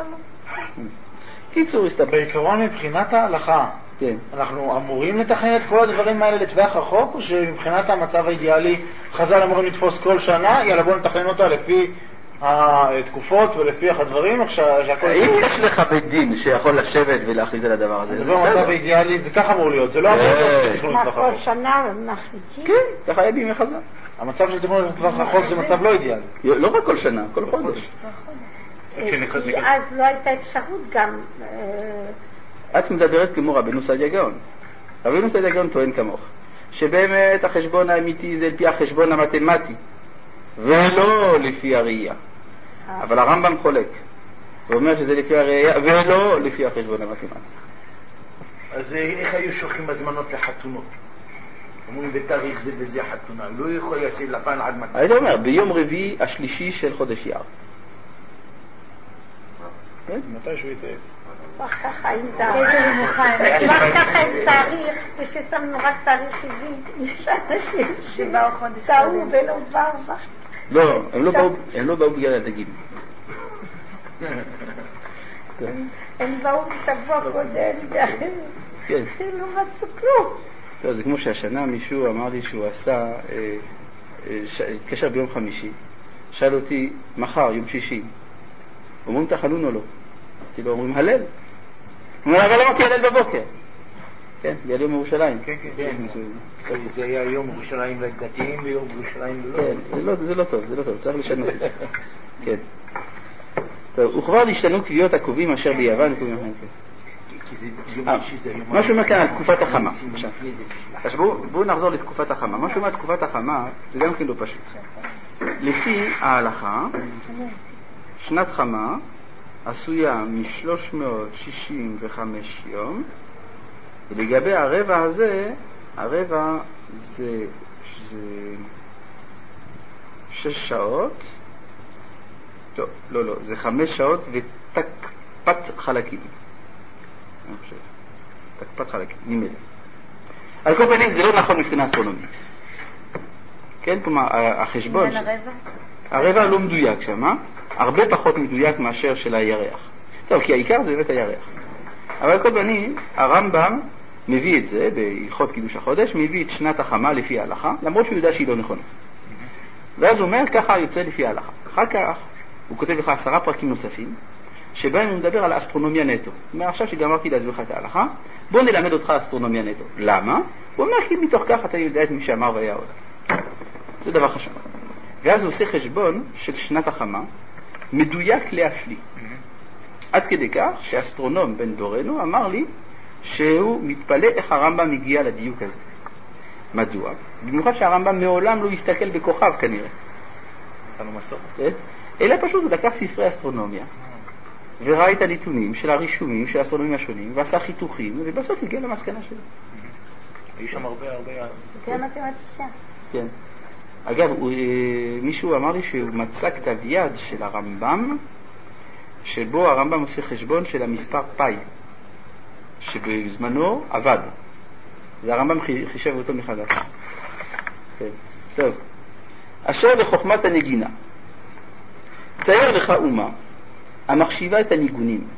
קיצור, הסתבר. בעיקרון מבחינת ההלכה, כן. אנחנו אמורים לתכנן את כל הדברים האלה לטווח רחוק, או שמבחינת המצב האידיאלי חז"ל אמורים לתפוס כל שנה, יאללה בוא נתכנן אותה לפי התקופות ולפי הדברים, אם יש לך בית דין שיכול לשבת ולהחליט על הדבר הזה, זה המצב האידיאלי, זה כך אמור להיות, זה לא אמור להיות תכנון לטווח רחוק. מה כל שנה ומחליטים? כן, ככה היה בימי חז"ל. המצב של תכנון לטווח רחוק זה מצב לא אידיאלי. לא רק כל שנה, כל חודש. כי אז לא הייתה אפשרות גם... את מדברת כמו רבנו סעדיה גאון. רבנו סעדיה גאון טוען כמוך, שבאמת החשבון האמיתי זה לפי החשבון המתמטי, ולא לפי הראייה. אבל הרמב"ם חולק. הוא אומר שזה לפי הראייה, ולא לפי החשבון המתמטי. אז איך היו שולחים הזמנות לחתונות? אומרים בתאריך זה וזה חתונה. לא יכול לצאת לפן עד מתי. אני אומר, ביום רביעי השלישי של חודש אייר. מתי שהוא יצא? כבר ככה עם תאריך, כבר ככה עם תאריך, וששמנו רק תאריך עברי, יש אנשים שבאו חודש טעו ולא באו. לא, הם לא באו בגלל הדגים. הם באו בשבוע קודם, כן. לא רצו כלום. זה כמו שהשנה מישהו אמר לי שהוא עשה, התקשר ביום חמישי, שאל אותי, מחר, יום שישי, אומרים תחלון או לא? אמרתי לו, אומרים הלל. הוא אומר, אבל אמרתי הלל בבוקר. כן, ביום ירושלים. כן, כן. זה היה יום ירושלים לדתיים ויום ירושלים לא. כן, זה לא טוב, זה לא טוב, צריך לשנות את זה. כן. טוב, וכבר השתנו קביעות הקובעים אשר ביוון וקובעים אחרים. מה שאומר כאן על תקופת החמה. עכשיו בואו נחזור לתקופת החמה. מה שאומר תקופת החמה זה גם כן לא פשוט. לפי ההלכה, שנת חמה עשויה מ-שלוש מאות שישים וחמש יום, ולגבי הרבע הזה, הרבע זה, זה שש שעות, לא, לא, לא, זה חמש שעות ותקפת חלקים. אני חושב, תקפת חלקים, נמד. על כל פנים זה לא נכון מבחינה אסטרונומית. כן, כלומר, החשבון... הרבע לא מדויק שם, אה? הרבה פחות מדויק מאשר של הירח. טוב, כי העיקר זה באמת הירח. אבל על כל פנים, הרמב"ם מביא את זה, בהלכות קידוש החודש, מביא את שנת החמה לפי ההלכה, למרות שהוא יודע שהיא לא נכונה. ואז הוא אומר, ככה יוצא לפי ההלכה. אחר כך, הוא כותב לך עשרה פרקים נוספים, שבהם הוא מדבר על אסטרונומיה נטו. הוא אומר, עכשיו שגמרתי להסביר לך את ההלכה, בוא נלמד אותך אסטרונומיה נטו. למה? הוא אומר, כי מתוך כך אתה יודע את מי שאמר והיה עולם. זה דבר חשוב. ואז הוא עושה חשבון של שנת החמה, מדויק להפליא. עד כדי כך שאסטרונום בן דורנו אמר לי שהוא מתפלא איך הרמב"ם הגיע לדיוק הזה. מדוע? במיוחד שהרמב"ם מעולם לא הסתכל בכוכב כנראה. נתנו מסורת. אלא פשוט הוא לקח ספרי אסטרונומיה, וראה את הנתונים של הרישומים של האסטרונומים השונים, ועשה חיתוכים, ובסוף הגיע למסקנה שלו. היו שם הרבה הרבה... כן, מתמטיקה. כן. אגב, הוא, מישהו אמר לי שהוא מצא כתב יד של הרמב"ם, שבו הרמב"ם עושה חשבון של המספר פאי, שבזמנו עבד. והרמב"ם חישב אותו מחדש. כן. טוב. אשר לחוכמת הנגינה. תאר לך אומה, המחשיבה את הניגונים,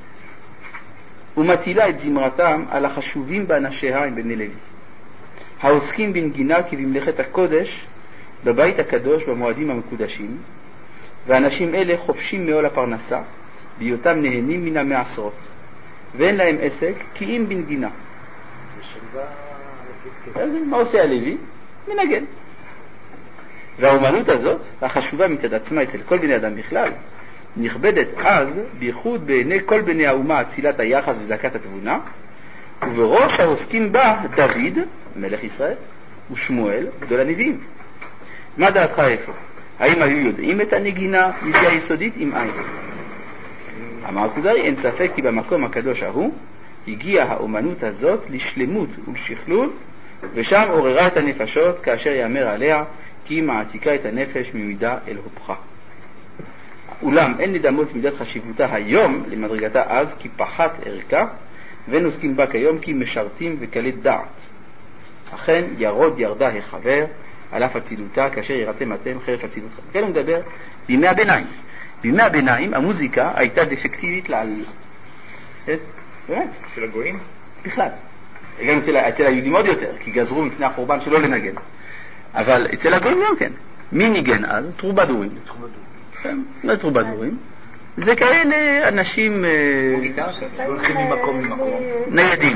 ומטילה את זמרתם על החשובים באנשיה עם בני לוי, העוסקים בנגינה כבמלאכת הקודש, בבית הקדוש במועדים המקודשים, ואנשים אלה חופשים מעול הפרנסה, בהיותם נהנים מן המעשרות, ואין להם עסק כי אם בנגינה. זה שלווה... אז מה עושה הלוי? מנגן. והאומנות הזאת, החשובה מצד עצמה אצל כל בני אדם בכלל, נכבדת אז, בייחוד בעיני כל בני האומה אצילת היחס וזכת התבונה, ובראש העוסקים בה דוד, מלך ישראל, ושמואל, גדול הנביאים. מה דעתך איפה? האם היו יודעים את הנגינה ידיעה יסודית עם עין? אמר כוזרי, אין ספק כי במקום הקדוש ההוא הגיעה האומנות הזאת לשלמות ולשכלול, ושם עוררה את הנפשות כאשר יאמר עליה כי היא מעתיקה את הנפש ממידה אל הופכה. אולם אין לדמות מידת חשיבותה היום למדרגתה אז כי פחת ערכה, ואין עוסקים בה כיום כי משרתים וקלט דעת. אכן ירוד ירדה החבר על אף הצילותה כאשר יראתם אתם חרף הצילותכם. כאן הוא מדבר בימי הביניים. בימי הביניים המוזיקה הייתה דפקטיבית לעלילה. באמת? של הגויים? בכלל. גם אצל, אצל היהודים עוד יותר, כי גזרו מפני החורבן שלא לנגן. אבל אצל הגויים גם כן. מי ניגן אז? טרובדורים. לא טרובדורים. זה כאלה אנשים הולכים ממקום למקום. ניידים.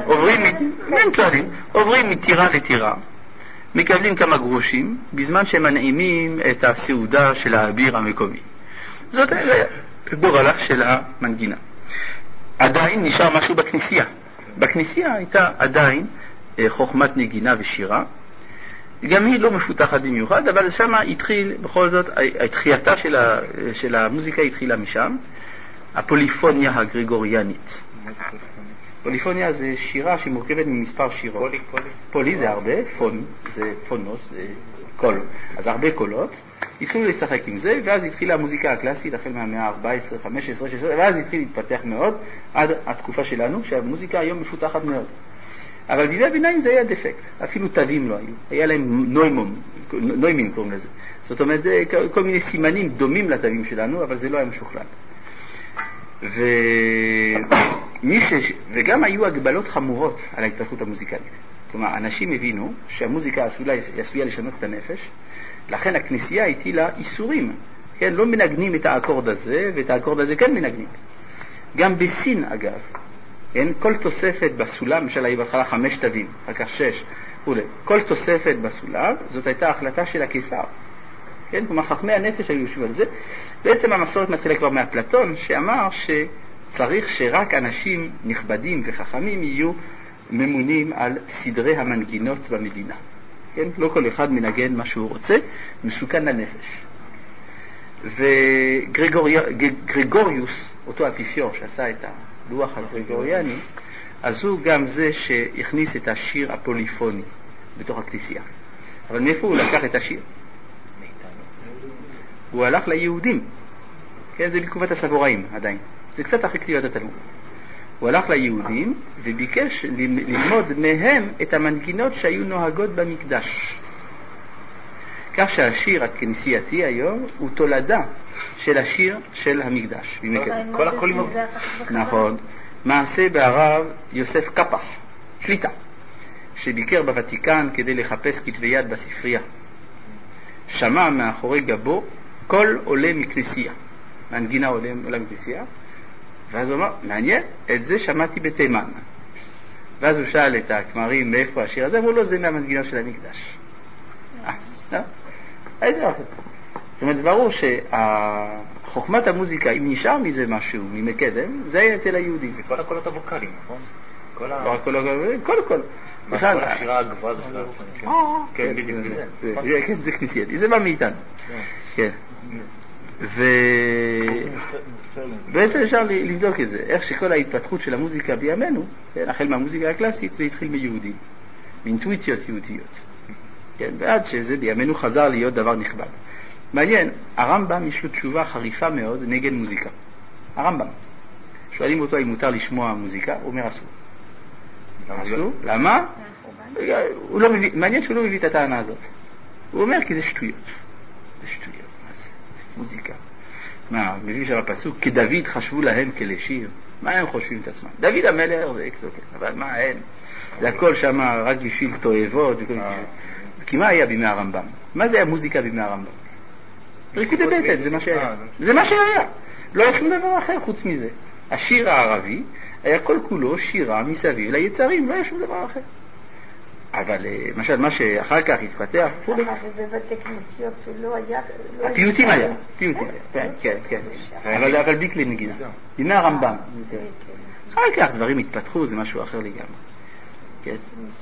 עוברים מטירה לטירה. מקבלים כמה גרושים בזמן שהם מנעימים את הסעודה של האביר המקומי. זאת גורלה של המנגינה. עדיין נשאר משהו בכנסייה. בכנסייה הייתה עדיין חוכמת נגינה ושירה. גם היא לא מפותחת במיוחד, אבל שם התחיל, בכל זאת, התחייתה של, ה, של המוזיקה התחילה משם, הפוליפוניה הגרגוריאנית. פוליפוניה זה שירה שמורכבת ממספר שירות. פולי, פולי. פולי זה הרבה, פון, זה פונוס, זה קול. אז הרבה קולות. התחילו לשחק עם זה, ואז התחילה המוזיקה הקלאסית, החל מהמאה ה-ארבע עשרה, חמש עשרה, שש עשרה, ואז התחיל להתפתח מאוד, עד התקופה שלנו, שהמוזיקה היום מפותחת מאוד. אבל בימי הביניים זה היה דפקט, אפילו תווים לא היו, היה להם נוימום, נוימים קוראים לזה. זאת אומרת, זה כל מיני סימנים דומים לתווים שלנו, אבל זה לא היה משוכלל. ש... וגם היו הגבלות חמורות על ההתפתחות המוזיקלית. כלומר, אנשים הבינו שהמוזיקה עשויה, עשויה לשנות את הנפש, לכן הכנסייה הטילה איסורים, כן? לא מנגנים את האקורד הזה, ואת האקורד הזה כן מנגנים. גם בסין אגב, כן? כל תוספת בסולם, למשל היו בהתחלה חמש תווים, אחר כך שש, וכולי. כל תוספת בסולם, זאת הייתה החלטה של הקיסר. כן? כלומר, חכמי הנפש היו יושבים על זה. בעצם המסורת מתחילה כבר מאפלטון, שאמר שצריך שרק אנשים נכבדים וחכמים יהיו ממונים על סדרי המנגינות במדינה. כן? לא כל אחד מנגן מה שהוא רוצה, מסוכן לנפש. וגרגוריוס, אותו אפיפיור שעשה את הלוח הגרגוריאני, אז הוא גם זה שהכניס את השיר הפוליפוני בתוך הכנסייה. אבל מאיפה הוא לקח את השיר? הוא הלך ליהודים, כן, זה בתקופת הסבוראים עדיין, זה קצת אחרי כתיבת התלמוד. הוא הלך ליהודים וביקש ללמוד מהם את המנגינות שהיו נוהגות במקדש. כך שהשיר הכנסייתי היום הוא תולדה של השיר של המקדש. כל הקולים עברו. נכון. מעשה בערב יוסף קפח, שליטה, שביקר בוותיקן כדי לחפש כתבי יד בספרייה. שמע מאחורי גבו כל עולה מכנסייה. מנגינה עולה מכנסייה. ואז הוא אמר, מעניין, את זה שמעתי בתימן. ואז הוא שאל את הכמרים מאיפה השיר הזה, אמרו לו, זה מהמנגינה של המקדש. אה, לא? איזה אחת. זאת אומרת, ברור שחוכמת המוזיקה, אם נשאר מזה משהו, ממקדם, זה היה אצל היהודי. זה כל הקולות הווקליים, נכון? כל ה... כל הקולות, כל הכל. כל השירה הגבוהה זו שלה. כן, בדיוק. כן, זה כנסייתי. זה בא מאיתנו. כן. ובעצם אפשר לבדוק את זה, איך שכל ההתפתחות של המוזיקה בימינו, החל מהמוזיקה הקלאסית, זה התחיל מיהודים, מאינטואיציות יהודיות. כן, ועד שזה בימינו חזר להיות דבר נכבד. מעניין, הרמב"ם יש לו תשובה חריפה מאוד נגד מוזיקה. הרמב"ם. שואלים אותו אם מותר לשמוע מוזיקה, הוא אומר אסור. אסור? למה? הוא לא מביא, מעניין שהוא לא מביא את הטענה הזאת. הוא אומר כי זה שטויות. זה שטויות. מוזיקה. מה, מביא שם הפסוק, כדוד חשבו להם כלשיר. מה הם חושבים את עצמם? דוד המלך זה אקסוקן, אבל מה הם? זה הכל שם רק בשביל תועבות. כי מה היה בימי הרמב"ם? מה זה המוזיקה בימי הרמב"ם? ריקוד הבטן, זה מה שהיה. זה מה שהיה. לא היה שום דבר אחר חוץ מזה. השיר הערבי היה כל כולו שירה מסביב ליצרים, לא היה שום דבר אחר. אבל למשל מה שאחר כך התפתח אבל בבתי כנסיות הוא לא היה... הפיוטים היה, פיוטים היה, כן, כן, אבל בלי כלי נגינה, בימי הרמב"ם. אחר כך דברים התפתחו, זה משהו אחר לגמרי.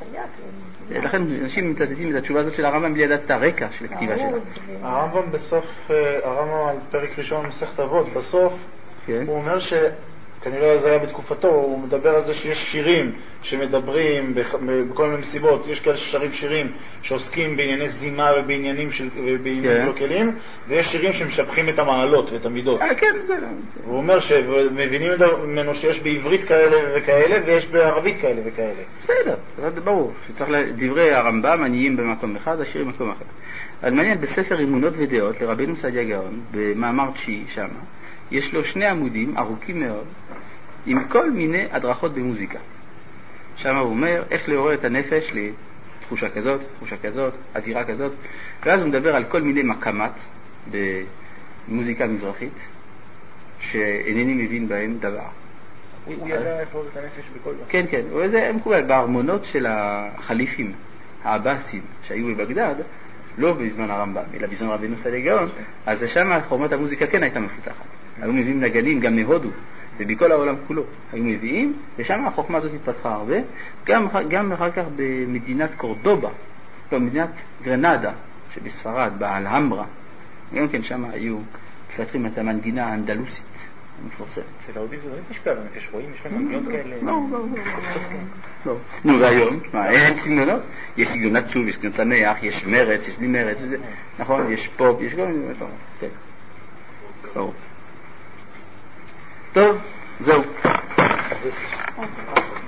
לכן אנשים מצטטים את התשובה הזאת של הרמב"ם בלי לדעת את הרקע של הכתיבה שלה. הרמב"ם בסוף, הרמב"ם על פרק ראשון מסכת אבות, בסוף הוא אומר ש... כנראה זה היה בתקופתו, הוא מדבר על זה שיש שירים שמדברים בכל מיני מסיבות, יש כאלה ששרים שירים שעוסקים בענייני זימה ובעניינים של קלוקלים, ויש שירים שמשבחים את המעלות ואת המידות. כן, זה לא. הוא אומר שמבינים ממנו שיש בעברית כאלה וכאלה, ויש בערבית כאלה וכאלה. בסדר, זה ברור, שצריך דברי הרמב"ם עניים במקום אחד, השירים במקום אחר. אז מעניין, בספר אמונות ודעות לרבנו סעדיה גאון, במאמר תשיעי שם, יש לו שני עמודים ארוכים מאוד עם כל מיני הדרכות במוזיקה. שם הוא אומר איך לעורר את הנפש לתחושה כזאת, תחושה כזאת, אווירה כזאת, ואז הוא מדבר על כל מיני מקמת במוזיקה מזרחית שאינני מבין בהם דבר. הוא ידע איך לעורר את הנפש בכל דבר. כן, כן, וזה מקובל בארמונות של החליפים העבאסים שהיו בבגדד, לא בזמן הרמב"ם, אלא בזמן רבנו סעדיה גאון, אז שם חוכמת המוזיקה כן הייתה מפותחת. היו מביאים נגנים גם מהודו ובכל העולם כולו. היו מביאים, ושם החוכמה הזאת התפתחה הרבה, גם, גם אחר כך במדינת קורדובה, לא, מדינת גרנדה, שבספרד, באלהמברה, גם כן שם היו מפתחים את המנגינה האנדלוסית המפורסמת. אצל ההודים זה לא משפיע בנפש, רואים, יש להם מנגינות כאלה. לא, לא, לא. נו, והיום, מה, אין סגנונות? יש סגנונת שוב, יש סגנון שמח, יש מרץ, יש בלי מרץ, נכון, יש פופ, יש כל מיני, כן. טוב, זהו.